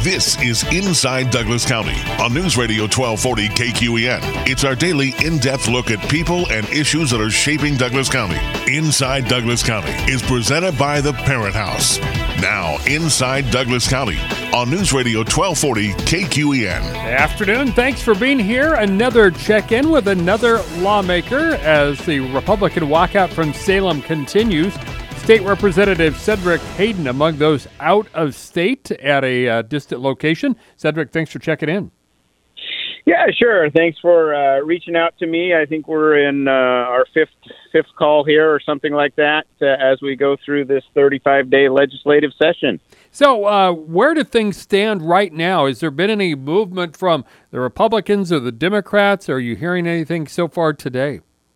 This is Inside Douglas County on News Radio 1240 KQEN. It's our daily in-depth look at people and issues that are shaping Douglas County. Inside Douglas County is presented by the Parent House. Now, Inside Douglas County on News Radio 1240 KQEN. Good afternoon. Thanks for being here. Another check-in with another lawmaker as the Republican walkout from Salem continues. State Representative Cedric Hayden among those out of state at a distant location. Cedric, thanks for checking in. Yeah, sure. Thanks for reaching out to me. I think we're in our fifth call here or something like that as we go through this 35-day legislative session. So where do things stand right now? Has there been any movement from the Republicans or the Democrats? Are you hearing anything so far today?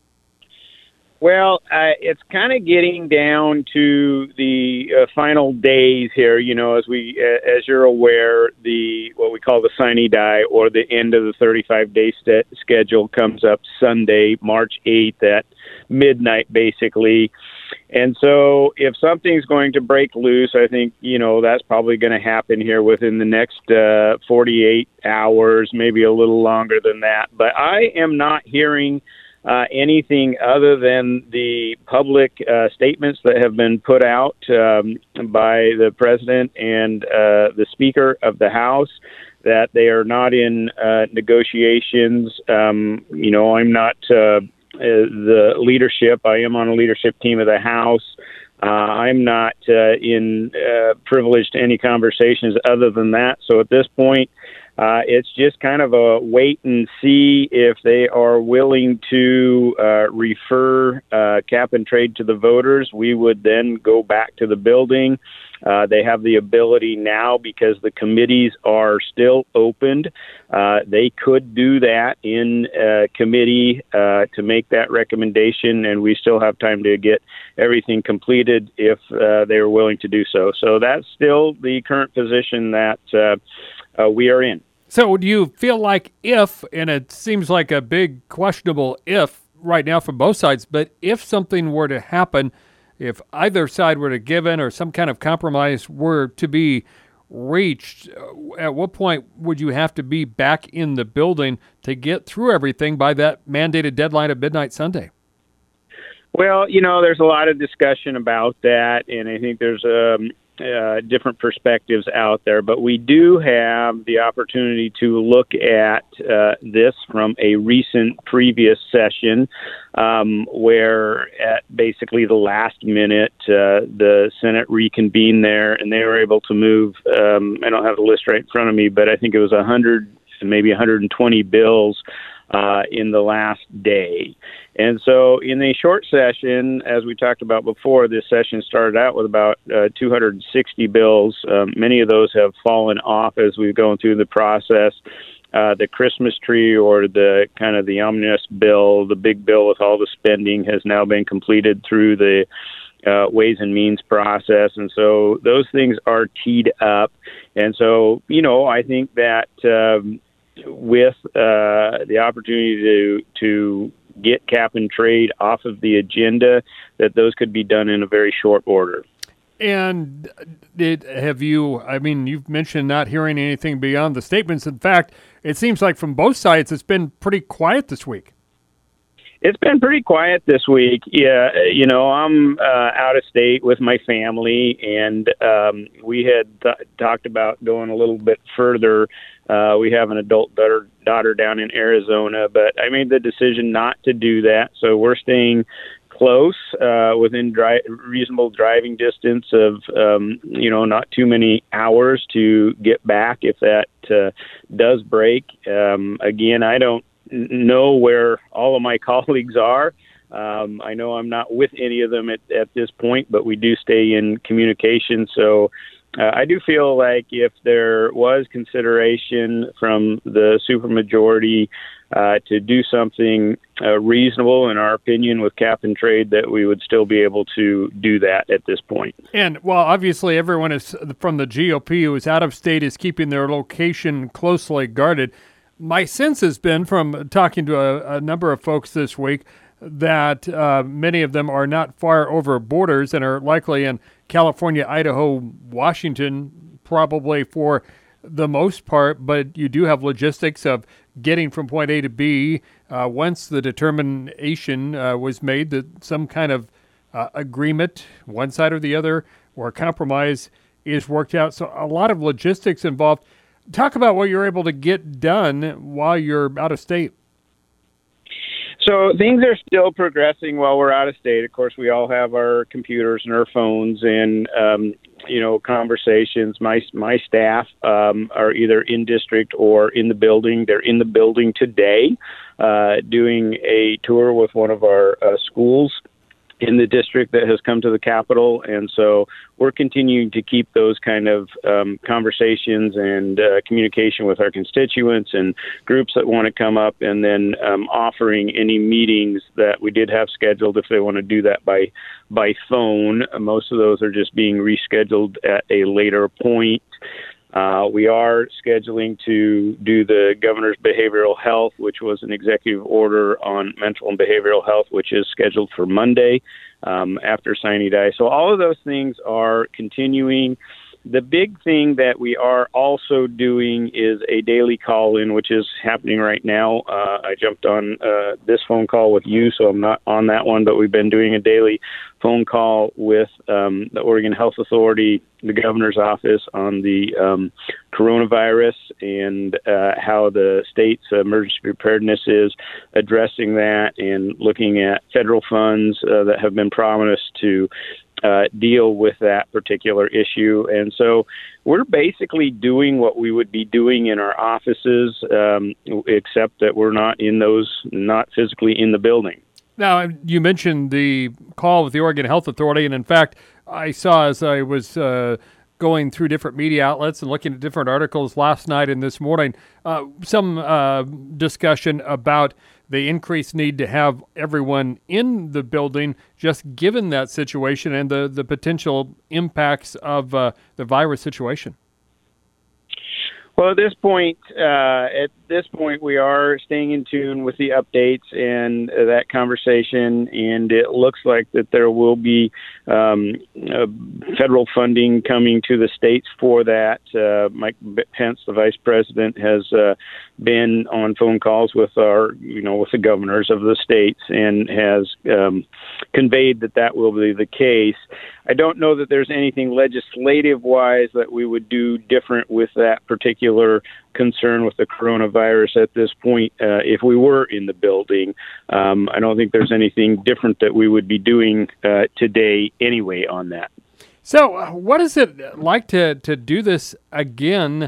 Well, it's kind of getting down to the final days here. You know, as you're aware, what we call the sine die, or the end of the 35-day schedule, comes up Sunday, March 8th at midnight, basically. And so, if something's going to break loose, I think that's probably going to happen here within the next 48 hours, maybe a little longer than that. But I am not hearing anything other than the public statements that have been put out by the president and the Speaker of the House, that they are not in negotiations. I'm not the leadership. I am on a leadership team of the House. I'm not privileged to any conversations other than that. So at this point, it's just kind of a wait and see if they are willing to refer cap and trade to the voters. We would then go back to the building. They have the ability now, because the committees are still opened. They could do that in committee to make that recommendation, and we still have time to get everything completed if they are willing to do so. So that's still the current position that we are in. So do you feel like and it seems like a big questionable if right now from both sides, but if something were to happen, if either side were to give in or some kind of compromise were to be reached, at what point would you have to be back in the building to get through everything by that mandated deadline of midnight Sunday? Well, there's a lot of discussion about that, and I think there's different perspectives out there, but we do have the opportunity to look at this from a recent previous session where at basically the last minute the Senate reconvened there, and they were able to move, I don't have the list right in front of me, but I think it was 100, maybe 120 bills in the last day. And so in a short session, as we talked about before, this session started out with about 260 bills. Many of those have fallen off as we've gone through the process. The Christmas tree, or the kind of the omnibus bill, the big bill with all the spending, has now been completed through the Ways and Means process. And so those things are teed up. And so, I think that with the opportunity to get cap and trade off of the agenda, that those could be done in a very short order. And you've mentioned not hearing anything beyond the statements. In fact, it seems like from both sides, it's been pretty quiet this week. It's been pretty quiet this week. Yeah, I'm out of state with my family, and we had talked about going a little bit further. We have an adult daughter down in Arizona, but I made the decision not to do that. So we're staying close, within reasonable driving distance of, not too many hours to get back if that does break. Again, I don't know where all of my colleagues are. I know I'm not with any of them at this point, but we do stay in communication. So I do feel like if there was consideration from the supermajority to do something reasonable, in our opinion, with cap and trade, that we would still be able to do that at this point. And, well, obviously everyone is from the GOP who is out of state is keeping their location closely guarded. My sense has been, from talking to a number of folks this week, that many of them are not far over borders and are likely in California, Idaho, Washington, probably for the most part, but you do have logistics of getting from point A to B. Once the determination was made that some kind of agreement, one side or the other, or a compromise is worked out. So a lot of logistics involved. Talk about what you're able to get done while you're out of state. So things are still progressing while we're out of state. Of course, we all have our computers and our phones and, conversations. My staff are either in district or in the building. They're in the building today doing a tour with one of our schools in the district that has come to the Capitol. And so we're continuing to keep those kind of conversations and communication with our constituents and groups that want to come up, and then offering any meetings that we did have scheduled if they want to do that by phone. Most of those are just being rescheduled at a later point. We are scheduling to do the governor's behavioral health, which was an executive order on mental and behavioral health, which is scheduled for Monday after sine die. So all of those things are continuing. The big thing that we are also doing is a daily call-in, which is happening right now. I jumped on this phone call with you, so I'm not on that one, but we've been doing a daily phone call with the Oregon Health Authority, the governor's office, on the coronavirus and how the state's emergency preparedness is addressing that, and looking at federal funds that have been promised to deal with that particular issue. And so we're basically doing what we would be doing in our offices, except that we're not physically in the building. Now, you mentioned the call with the Oregon Health Authority, and in fact, I saw as I was going through different media outlets and looking at different articles last night and this morning, some discussion about the increased need to have everyone in the building, just given that situation and the potential impacts of the virus situation. Well, at this point, we are staying in tune with the updates and that conversation, and it looks like that there will be federal funding coming to the states for that. Mike Pence, the vice president, has been on phone calls with with the governors of the states, and has conveyed that will be the case. I don't know that there's anything legislative-wise that we would do different with that particular concern with the coronavirus at this point. If we were in the building, I don't think there's anything different that we would be doing today anyway on that. So what is it like to do this again,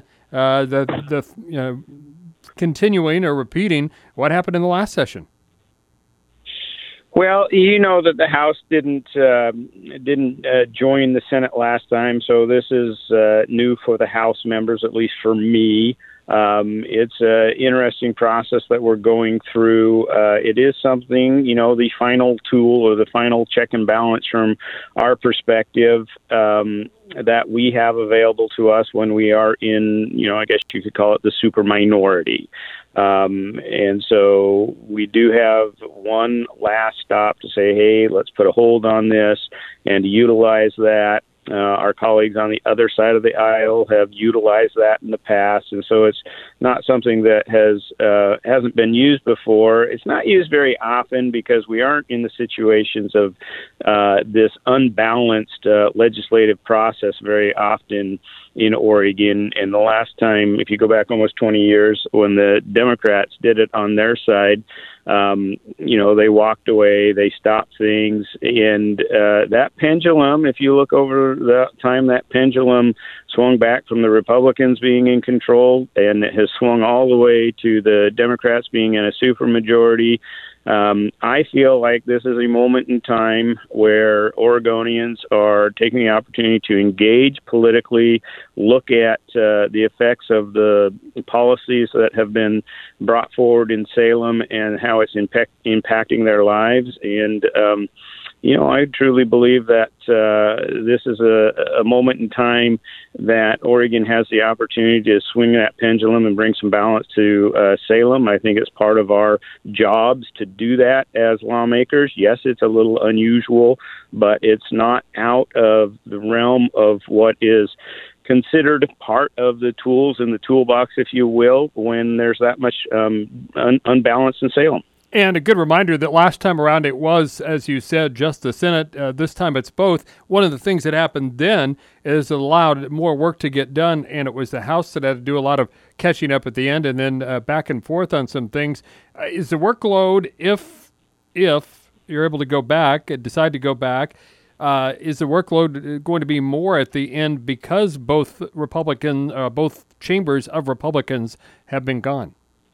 continuing or repeating what happened in the last session? Well, you know that the House didn't join the Senate last time, so this is new for the House members, at least for me. It's an interesting process that we're going through. It is something, the final tool or the final check and balance from our perspective that we have available to us when we are in, I guess you could call it the super minority. And so we do have one last stop to say, hey, let's put a hold on this and utilize that. Our colleagues on the other side of the aisle have utilized that in the past, and so it's not something that hasn't been used before. It's not used very often because we aren't in the situations of this unbalanced legislative process very often in Oregon. And the last time, if you go back almost 20 years, when the Democrats did it on their side, they walked away, they stopped things, and that pendulum, if you look over the time, that pendulum swung back from the Republicans being in control, and it has swung all the way to the Democrats being in a supermajority. I feel like this is a moment in time where Oregonians are taking the opportunity to engage politically, look at the effects of the policies that have been brought forward in Salem and how it's impacting their lives. And, I truly believe that this is a moment in time that Oregon has the opportunity to swing that pendulum and bring some balance to Salem. I think it's part of our jobs to do that as lawmakers. Yes, it's a little unusual, but it's not out of the realm of what is considered part of the tools in the toolbox, if you will, when there's that much unbalance in Salem. And a good reminder that last time around it was, as you said, just the Senate. This time it's both. One of the things that happened then is it allowed more work to get done, and it was the House that had to do a lot of catching up at the end and then back and forth on some things. Is the workload, if you're able to go back, decide to go back, is the workload going to be more at the end because both chambers of Republicans have been gone?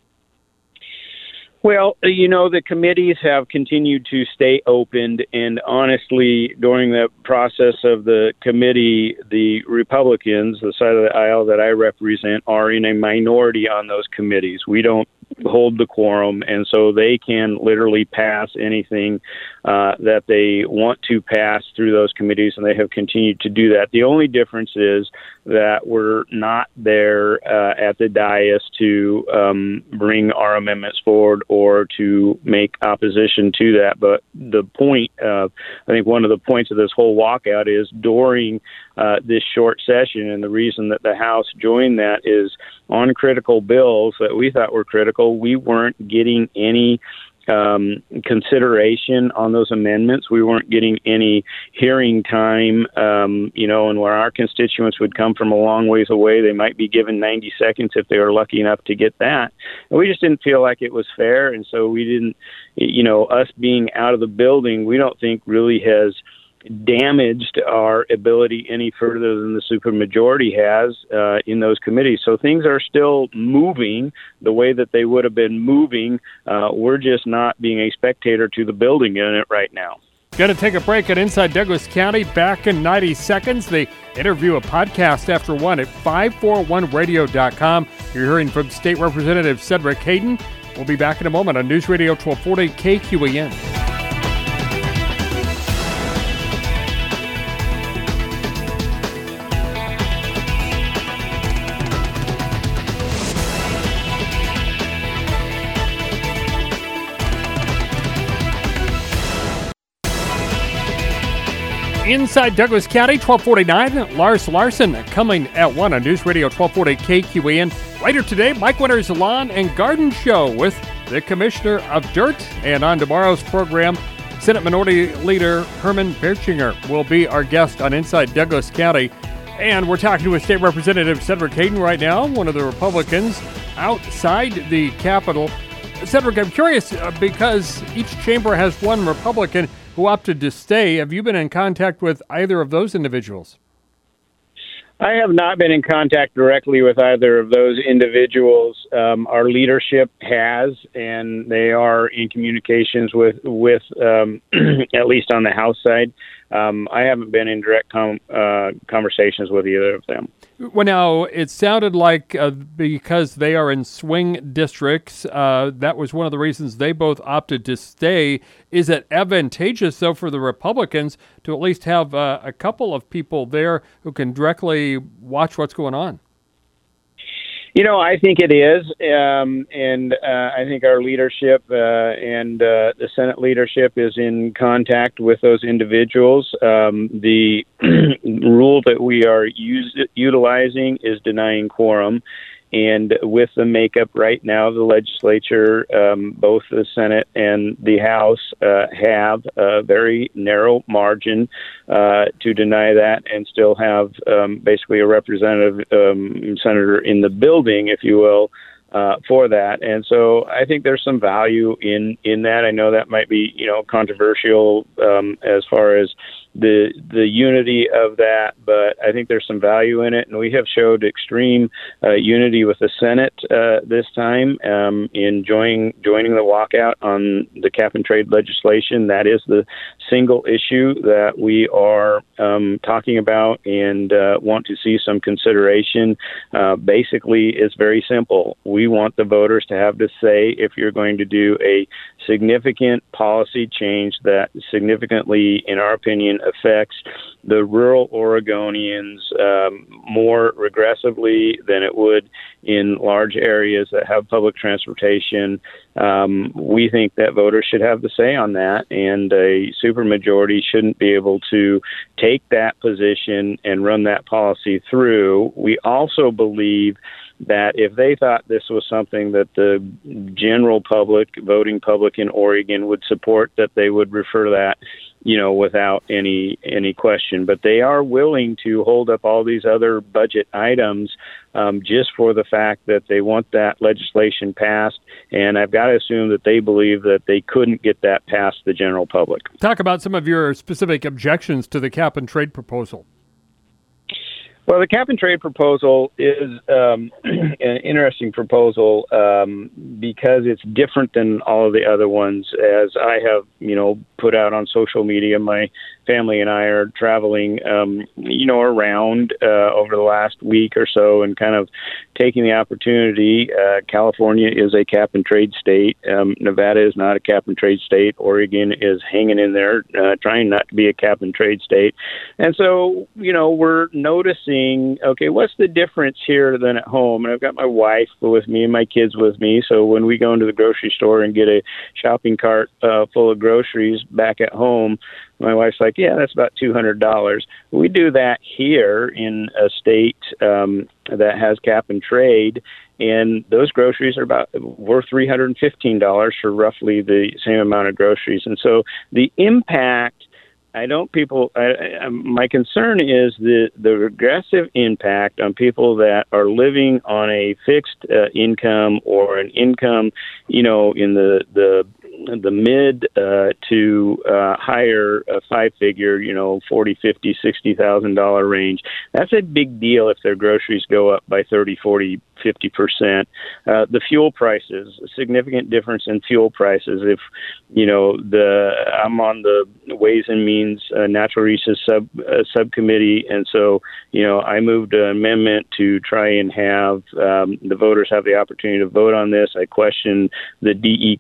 Well, the committees have continued to stay opened, and honestly, during the process of the committee, the Republicans, the side of the aisle that I represent, are in a minority on those committees. We don't hold the quorum, and so they can literally pass anything that they want to pass through those committees, and they have continued to do that. The only difference is that we're not there at the dais to bring our amendments forward or to make opposition to that. But the point, I think one of the points of this whole walkout is during this short session, and the reason that the House joined that is on critical bills that we thought were critical, we weren't getting any consideration on those amendments. We weren't getting any hearing time, and where our constituents would come from a long ways away, they might be given 90 seconds if they were lucky enough to get that. And we just didn't feel like it was fair. And so we didn't, us being out of the building, we don't think really has damaged our ability any further than the supermajority has in those committees. So things are still moving the way that they would have been moving. We're just not being a spectator to the building in it right now. Going to take a break at Inside Douglas County. Back in 90 seconds. The interview, a podcast after one at 541radio.com. You're hearing from State Representative Cedric Hayden. We'll be back in a moment on News Radio 1240 KQEN. Inside Douglas County, 1249, Lars Larson coming at 1 on News Radio 1240 KQEN. Later today, Mike Winter's Lawn and Garden Show with the Commissioner of Dirt. And on tomorrow's program, Senate Minority Leader Herman Bertschinger will be our guest on Inside Douglas County. And we're talking with State Representative Cedric Hayden right now, one of the Republicans outside the Capitol. Cedric, I'm curious because each chamber has one Republican who opted to stay. Have you been in contact with either of those individuals? I have not been in contact directly with either of those individuals. Our leadership has, and they are in communications with at least on the House side. I haven't been in direct conversations with either of them. Well, now, it sounded like because they are in swing districts, that was one of the reasons they both opted to stay. Is it advantageous, though, for the Republicans to at least have a couple of people there who can directly watch what's going on? I think it is, and I think our leadership and the Senate leadership is in contact with those individuals. The rule that we are utilizing is denying quorum, and with the makeup right now, the legislature, both the Senate and the House, have a very narrow margin to deny that and still have basically a representative senator in the building, if you will, for that. And so I think there's some value in that. I know that might be, controversial as far as the unity of that, but I think there's some value in it, and we have showed extreme unity with the Senate this time in joining the walkout on the cap and trade legislation. That is the single issue that we are talking about and want to see some consideration. Basically, it's very simple. We want the voters to have to say if you're going to do a significant policy change that significantly, in our opinion, affects the rural Oregonians more regressively than it would in large areas that have public transportation. We think that voters should have the say on that, and a supermajority shouldn't be able to take that position and run that policy through. We also believe that if they thought this was something that the general public, voting public in Oregon would support, that they would refer that, without any question. But they are willing to hold up all these other budget items just for the fact that they want that legislation passed. And I've got to assume that they believe that they couldn't get that past the general public. Talk about some of your specific objections to the cap and trade proposal. Well, the cap and trade proposal is an interesting proposal because it's different than all of the other ones. As I have, put out on social media, my family and I are traveling, around over the last week or so and kind of taking the opportunity. California is a cap and trade state. Nevada is not a cap and trade state. Oregon is hanging in there, trying not to be a cap and trade state. And so, we're noticing, okay, what's the difference here than at home? And I've got my wife with me and my kids with me. So when we go into the grocery store and get a shopping cart full of groceries back at home, my wife's like, yeah, that's about $200. We do that here in a state that has cap and trade, and those groceries are worth $315 for roughly the same amount of groceries. And so the impact, my concern is the regressive impact on people that are living on a fixed income or an income, in the mid to higher five-figure, $40,000, $50,000, $60,000 range. That's a big deal if their groceries go up by 30, 40, 50%. The fuel prices, a significant difference in fuel prices. If, I'm on the Ways and Means Natural Resources subcommittee, and so, I moved an amendment to try and have the voters have the opportunity to vote on this. I questioned the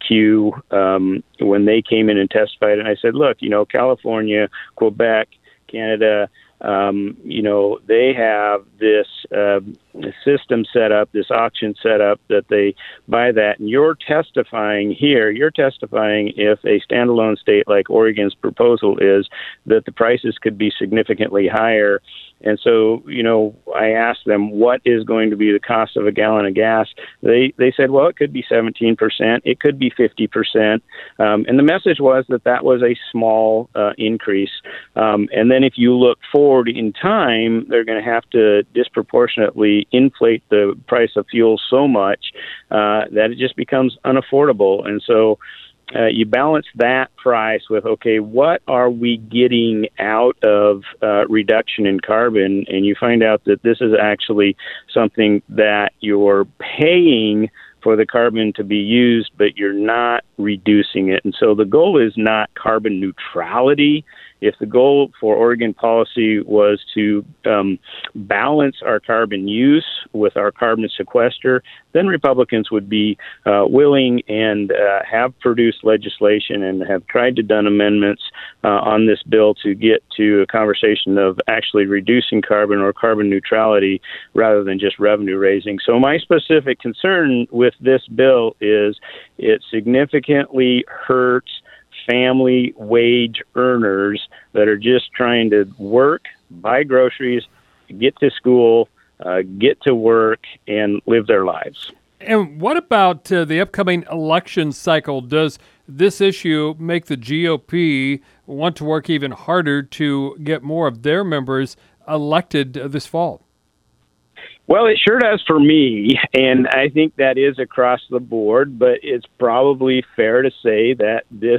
DEQ when they came in and testified, and I said, look, California, Quebec, Canada, they have this system set up, this auction set up that they buy that. And you're testifying if a standalone state like Oregon's proposal is that the prices could be significantly higher. And so, I asked them, what is going to be the cost of a gallon of gas? They said, well, it could be 17%. It could be 50%. And the message was that was a small increase. And then if you look forward in time, they're going to have to disproportionately inflate the price of fuel so much that it just becomes unaffordable. And so you balance that price with, okay, what are we getting out of reduction in carbon? And you find out that this is actually something that you're paying for the carbon to be used, but you're not reducing it. And so the goal is not carbon neutrality. If the goal for Oregon policy was to balance our carbon use with our carbon sequester, then Republicans would be willing and have produced legislation and have tried to done amendments on this bill to get to a conversation of actually reducing carbon or carbon neutrality rather than just revenue raising. So my specific concern with this bill is it significantly hurts family wage earners that are just trying to work, buy groceries, get to school, get to work, and live their lives. And what about the upcoming election cycle? Does this issue make the GOP want to work even harder to get more of their members elected this fall? Well, it sure does for me, and I think that is across the board, but it's probably fair to say that this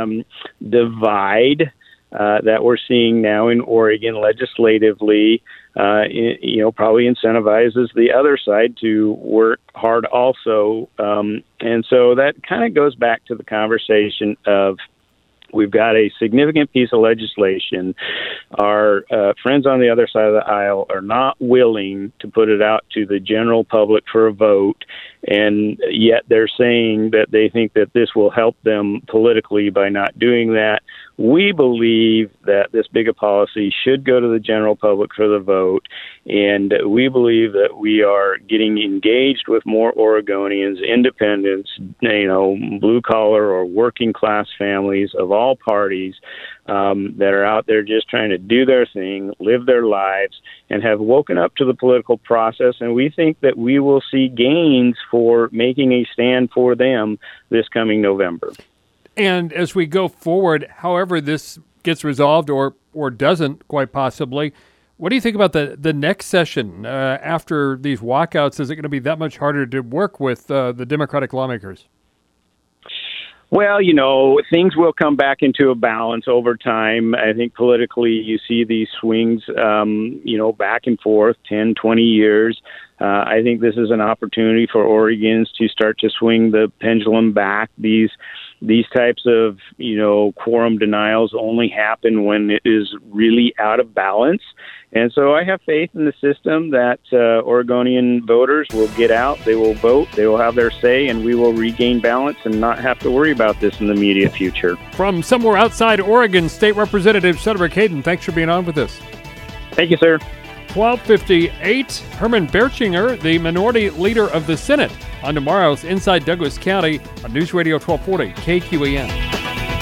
divide that we're seeing now in Oregon legislatively, probably incentivizes the other side to work hard also. And so that kind of goes back to the conversation of we've got a significant piece of legislation. Our friends on the other side of the aisle are not willing to put it out to the general public for a vote. and yet they're saying that they think that this will help them politically by not doing that. We believe that this big a policy should go to the general public for the vote, and we believe that we are getting engaged with more Oregonians, independents, blue-collar or working-class families of all parties that are out there just trying to do their thing, live their lives, and have woken up to the political process. And we think that we will see gains for making a stand for them this coming November. And as we go forward, however this gets resolved or doesn't, quite possibly, what do you think about the next session after these walkouts? Is it going to be that much harder to work with the Democratic lawmakers? Well, things will come back into a balance over time. I think politically you see these swings, back and forth, 10, 20 years. I think this is an opportunity for Oregons to start to swing the pendulum back. These types of, quorum denials only happen when it is really out of balance. And so I have faith in the system that Oregonian voters will get out, they will vote, they will have their say, and we will regain balance and not have to worry about this in the immediate future. From somewhere outside Oregon, State Representative Cedric Hayden, thanks for being on with us. Thank you, sir. 12:58, Herman Bertschinger, the Minority Leader of the Senate, on tomorrow's Inside Douglas County on News Radio 1240 KQEN.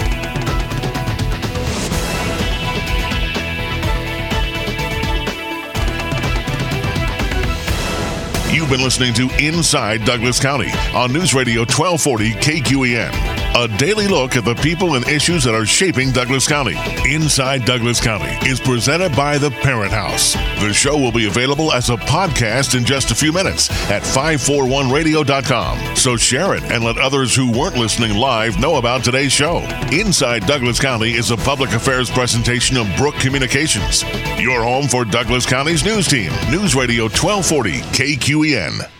You've been listening to Inside Douglas County on News Radio 1240 KQEN. A daily look at the people and issues that are shaping Douglas County. Inside Douglas County is presented by The Parent House. The show will be available as a podcast in just a few minutes at 541radio.com. So share it and let others who weren't listening live know about today's show. Inside Douglas County is a public affairs presentation of Brook Communications. Your home for Douglas County's news team. News Radio 1240 KQEN.